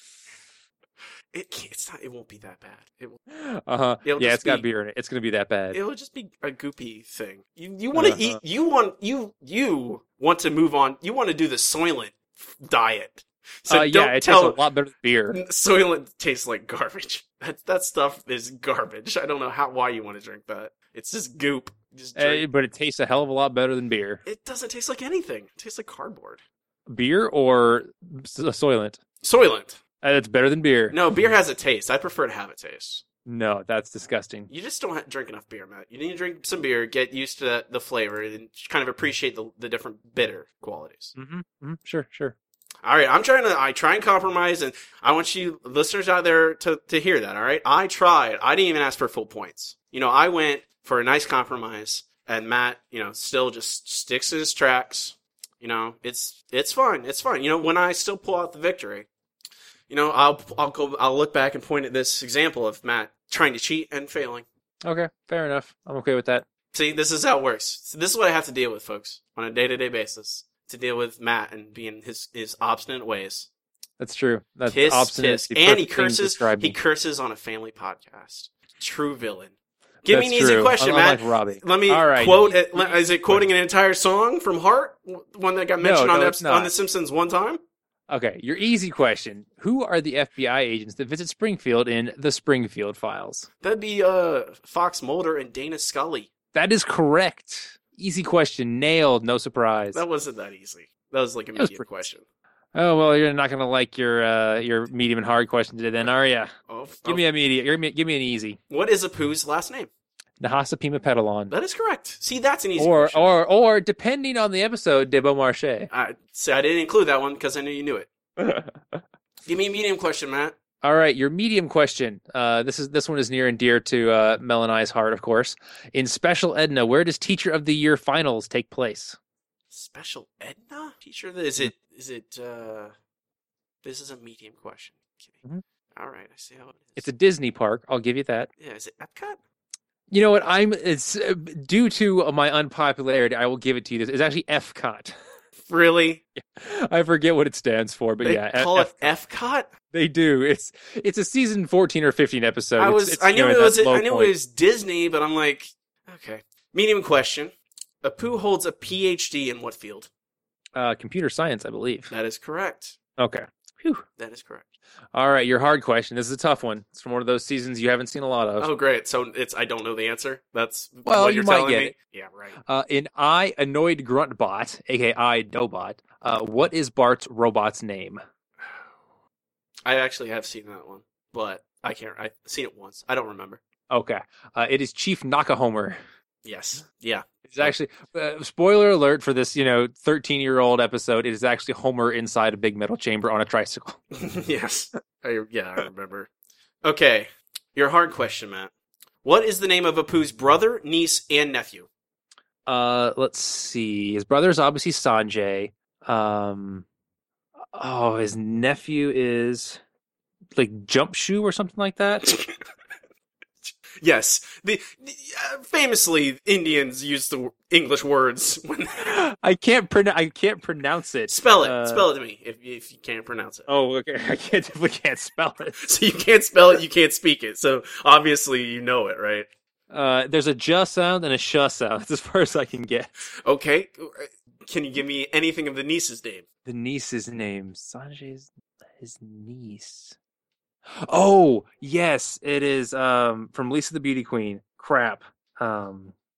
It's not. It won't be that bad. It will. Yeah, it's got beer in it. It's going to be that bad. It'll just be a goopy thing. You want to eat. You want to move on. You want to do the Soylent diet. So it tastes a lot better than beer. Soylent tastes like garbage. That stuff is garbage. I don't know why you want to drink that. It's just goop. But it tastes a hell of a lot better than beer. It doesn't taste like anything. It tastes like cardboard. Beer or Soylent? Soylent. It's better than beer. No, beer has a taste. I prefer to have a taste. No, that's disgusting. You just don't drink enough beer, Matt. You need to drink some beer, get used to the flavor, and kind of appreciate the different bitter qualities. Sure. All right, I try and compromise, and I want you listeners out there to hear that. All right, I tried. I didn't even ask for full points. I went for a nice compromise, and Matt, still just sticks to his tracks. It's fine. It's fine. When I still pull out the victory, I'll look back and point at this example of Matt trying to cheat and failing. Okay, fair enough. I'm okay with that. See, this is how it works. So this is what I have to deal with, folks, on a day-to-day basis. To deal with Matt and being his obstinate ways. That's true. That's obstinate. And he curses on a family podcast. True villain. Give me an easy question, Matt. Robbie. Let me quote. Is it quoting an entire song from Heart? One that got mentioned on The Simpsons one time? Okay, your easy question. Who are the FBI agents that visit Springfield in The Springfield Files? That'd be Fox Mulder and Dana Scully. That is correct. Easy question. Nailed. No surprise. That wasn't that easy. That was like a medium question. Oh, well, you're not going to like your medium and hard question today then, are you? Give me a medium. Give me an easy. What is Apu's last name? Nahasapima Petalon. That is correct. See, that's an easy question. Or depending on the episode, de Beaumarchais. I didn't include that one because I knew you knew it. Give me a medium question, Matt. All right, your medium question. This one is near and dear to Mel and I's heart, of course. In Special Edna, where does Teacher of the Year finals take place? Special Edna? Teacher, is it? This is a medium question. Mm-hmm. All right, I see how it is. It's a Disney park. I'll give you that. Yeah, is it Epcot? You know what? It's due to my unpopularity. I will give it to you. It's actually FCOT. Really? I forget what it stands for, but they call it FCOT? They do. It's a season 14 or 15 episode. I knew it was Disney, but I'm like, okay. Medium question. Apu holds a PhD in what field? Computer science, I believe. That is correct. Okay. Whew. That is correct. All right, your hard question. This is a tough one. It's from one of those seasons you haven't seen a lot of. Oh, great. So I don't know the answer? That's what you're might telling get me? it. Yeah, right. In I, Annoyed Gruntbot, a.k.a. Dobot, what is Bart's robot's name? I actually have seen that one, but I can't. I've seen it once. I don't remember. Okay. It is Chief Nakahomer. Yes. Yeah. It's actually, spoiler alert for this, 13-year-old episode, it is actually Homer inside a big metal chamber on a tricycle. Yes. I remember. Okay. Your hard question, Matt. What is the name of Apu's brother, niece, and nephew? Let's see. His brother's obviously Sanjay. His nephew is like Jump Shoe or something like that. Yes, famously Indians use the English words when I can't pronounce it. Spell it to me if you can't pronounce it. Oh, okay. I definitely can't spell it. So you can't spell it, you can't speak it. So obviously you know it, right? There's a j sound and a sh sound. That's as far as I can get. Okay, can you give me anything of the niece's name? The niece's name. Sanjay's his niece. Oh, yes, it is from Lisa the Beauty Queen. Crap. I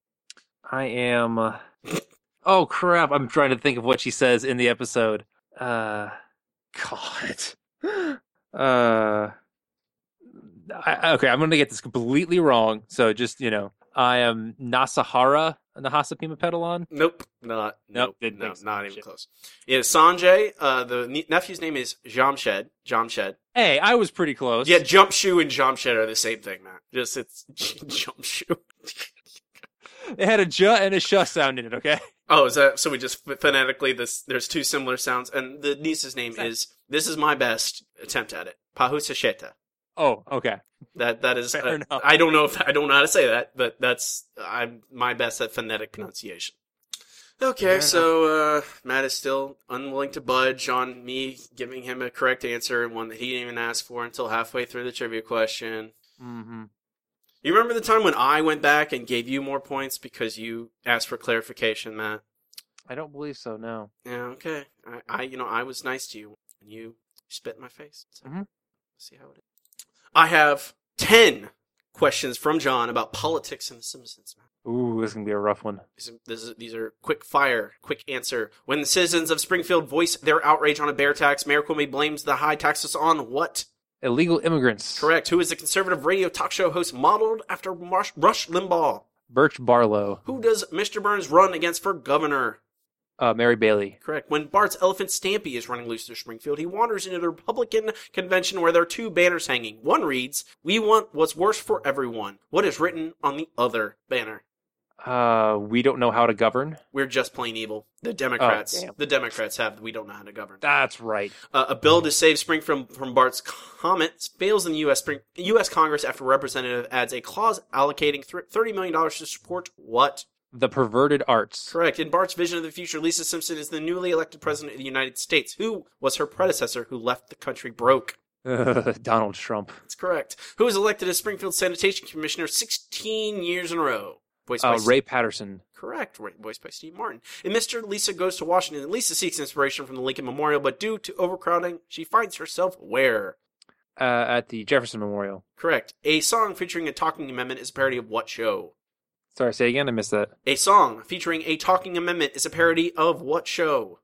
am Oh crap, I'm trying to think of what she says in the episode. God. Okay, I'm going to get this completely wrong. So just, I am Nasahara Nahasapima Pedalon. Nope, not even close. Yeah, Sanjay. The nephew's name is Jamshed. Hey, I was pretty close. Yeah, Jump Shoe and Jamshed are the same thing, man. Just it's Jump Shoe. It had a j and a sh sound in it. Okay. Oh, is that so? We just phonetically there's two similar sounds, and the niece's name is. This is my best attempt at it. Pahusasheta. Oh, okay. That is. I don't know how to say that, but I'm my best at phonetic pronunciation. Okay, so Matt is still unwilling to budge on me giving him a correct answer, one that he didn't even ask for until halfway through the trivia question. Mm-hmm. You remember the time when I went back and gave you more points because you asked for clarification, Matt? I don't believe so. No. Yeah. Okay. I was nice to you and you spit in my face. So let's see how it is. I have 10 questions from John about politics in The Simpsons, man. Ooh, this is going to be a rough one. These are quick fire, quick answer. When the citizens of Springfield voice their outrage on a bear tax, Mayor Quimby blames the high taxes on what? Illegal immigrants. Correct. Who is the conservative radio talk show host modeled after Rush Limbaugh? Birch Barlow. Who does Mr. Burns run against for governor? Mary Bailey. Correct. When Bart's elephant Stampy is running loose through Springfield, he wanders into the Republican convention where there are two banners hanging. One reads, "We want what's worse for everyone." What is written on the other banner? We don't know how to govern. We're just plain evil. The Democrats. Oh, damn. The Democrats have we don't know how to govern. That's right. A bill to save Springfield from Bart's comments fails in the U.S. Congress after a representative adds a clause allocating $30 million to support what? The perverted arts. Correct. In Bart's vision of the future, Lisa Simpson is the newly elected president of the United States. Who was her predecessor who left the country broke? Donald Trump. That's correct. Who was elected as Springfield Sanitation Commissioner 16 years in a row? Voiced by Ray Patterson. Correct. Voiced by Steve Martin. In Mr. Lisa Goes to Washington, Lisa seeks inspiration from the Lincoln Memorial, but due to overcrowding, she finds herself where? At the Jefferson Memorial. Correct. A song featuring a talking amendment is a parody of what show? Sorry, say again? I missed that. A song featuring a talking amendment is a parody of what show?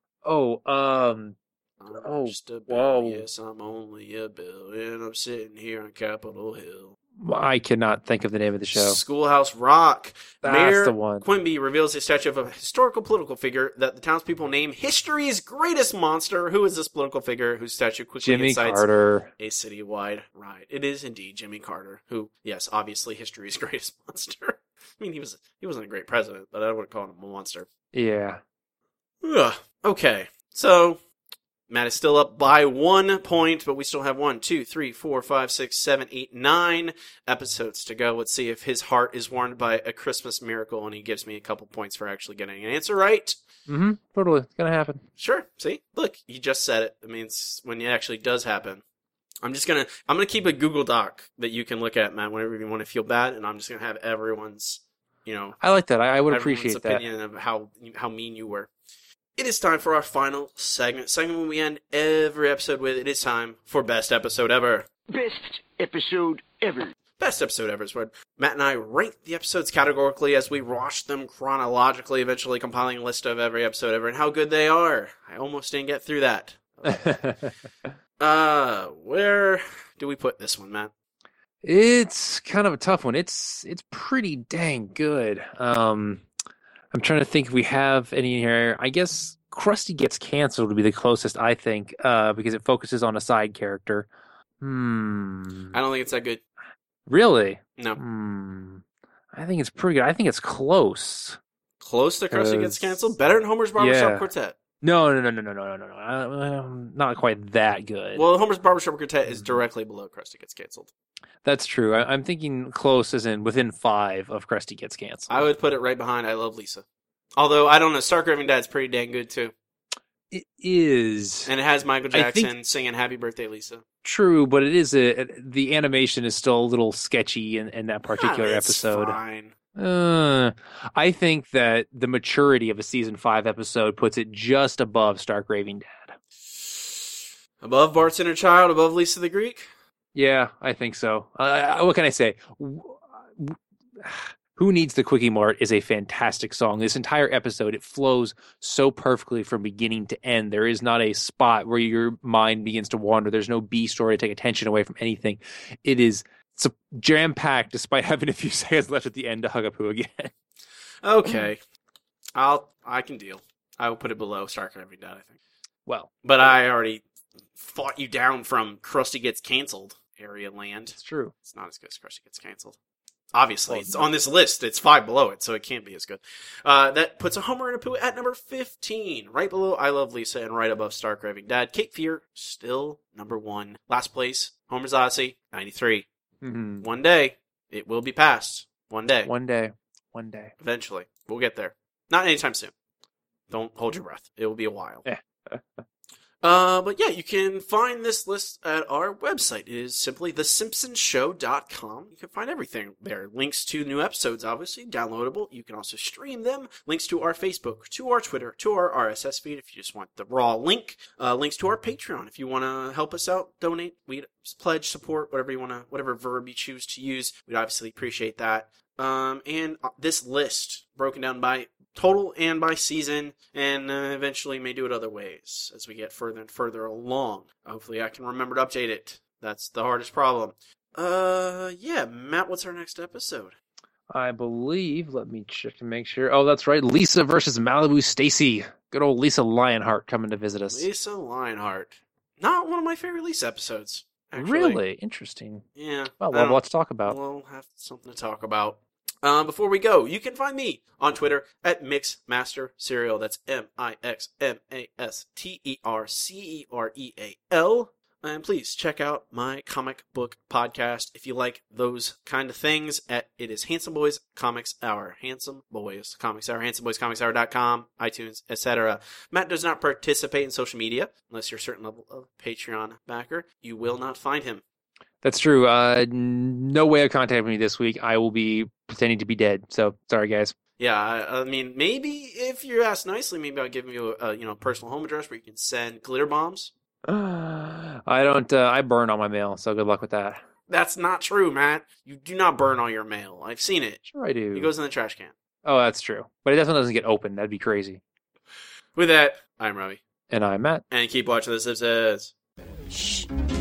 Just a bill. Yes, I'm only a bill, and I'm sitting here on Capitol Hill. I cannot think of the name of the show. Schoolhouse Rock. That's Mayor the one. Quimby reveals a statue of a historical political figure that the townspeople name history's greatest monster. Who is this political figure whose statue quickly Jimmy incites Carter. a citywide riot? It is indeed Jimmy Carter, who, yes, obviously history's greatest monster. I mean, he wasn't a great president, but I wouldn't call him a monster. Yeah. Ugh. Okay, so Matt is still up by 1 point, but we still have 1, 2, 3, 4, 5, 6, 7, 8, 9 episodes to go. Let's see if his heart is warmed by a Christmas miracle and he gives me a couple points for actually getting an answer right. Mm-hmm. Totally. It's going to happen. Sure. See? Look, he just said it. It means when it actually does happen. I'm gonna keep a Google Doc that you can look at, Matt, whenever you want to feel bad, and I'm just gonna have everyone's, I like that. I would everyone's appreciate that. opinion of how mean you were. It is time for our final segment. Segment we end every episode with. It is time for Best Episode Ever. Best episode ever. Best Episode Ever is where Matt and I rank the episodes categorically as we watch them chronologically, eventually compiling a list of every episode ever and how good they are. I almost didn't get through that. Where do we put this one, Matt? It's kind of a tough one. It's pretty dang good. I'm trying to think if we have any in here. I guess Krusty Gets Canceled would be the closest, I think, because it focuses on a side character. I don't think it's that good. Really? No. I think it's pretty good. I think it's close. Close to Krusty Gets Canceled? Better than Homer's Barbershop Quartet? No. Not quite that good. Well, Homer's Barbershop Quartet is directly below Krusty Gets Canceled. That's true. I'm thinking close as in within 5 of Krusty Gets Canceled. I would put it right behind I Love Lisa. Although, I don't know, Stark Raving Dad's pretty dang good, too. It is. And it has Michael Jackson singing Happy Birthday, Lisa. True, but it is the animation is still a little sketchy in that particular episode. Fine. I think that the maturity of a season 5 episode puts it just above Stark Raving Dad. Above Bart's Inner Child, above Lisa the Greek? Yeah, I think so. What can I say? Who Needs the Quickie Mart is a fantastic song. This entire episode, it flows so perfectly from beginning to end. There is not a spot where your mind begins to wander. There's no B story to take attention away from anything. It's jam-packed despite having a few seconds left at the end to hug up Who again. Okay. I can deal. I will put it below Stark Raving Dad, I think. Well. But I already fought you down from Krusty Gets Canceled area land. It's true. It's not as good as Krusty Gets Canceled. Obviously, it's on this list. It's 5 below it, so it can't be as good. That puts a Homer and Apu at number 15, right below I Love Lisa and right above Stark Raving Dad. Cape Fear, still number 1. Last place, Homer's Odyssey, 93. Mm-hmm. One day, it will be passed. One day. One day. Eventually. We'll get there. Not anytime soon. Don't hold your breath. It will be a while. Yeah. But yeah, you can find this list at our website. It is simply thesimpsonshow.com. You can find everything there. Links to new episodes, obviously, downloadable. You can also stream them. Links to our Facebook, to our Twitter, to our RSS feed if you just want the raw link. Links to our Patreon if you want to help us out, donate, we'd pledge, support, whatever verb you choose to use. We'd obviously appreciate that. And this list broken down by total and by season, and eventually may do it other ways as we get further and further along. Hopefully I can remember to update it. That's the hardest problem. Yeah, Matt, what's our next episode? I believe, let me check to make sure. Oh, that's right, Lisa versus Malibu Stacy. Good old Lisa Lionheart coming to visit us. Lisa Lionheart. Not one of my favorite Lisa episodes, actually. Really? Interesting. Yeah. Well, we'll have lots to talk about. We'll have something to talk about. Before we go, you can find me on Twitter at MixMasterCereal. That's MixMasterCereal. And please check out my comic book podcast if you like those kind of things. It is Handsome Boys Comics Hour. Handsome Boys Comics Hour. HandsomeBoysComicsHour.com, iTunes, etc. Matt does not participate in social media unless you're a certain level of Patreon backer. You will not find him. That's true. No way of contacting me this week. I will be pretending to be dead. So sorry, guys. Yeah, I mean, maybe if you ask nicely, maybe I'll give you a personal home address where you can send glitter bombs. I don't. I burn all my mail, so good luck with that. That's not true, Matt. You do not burn all your mail. I've seen it. Sure, I do. It goes in the trash can. Oh, that's true. But it definitely doesn't get opened. That'd be crazy. With that, I'm Robbie. And I'm Matt. And keep watching The Simpsons. Shh.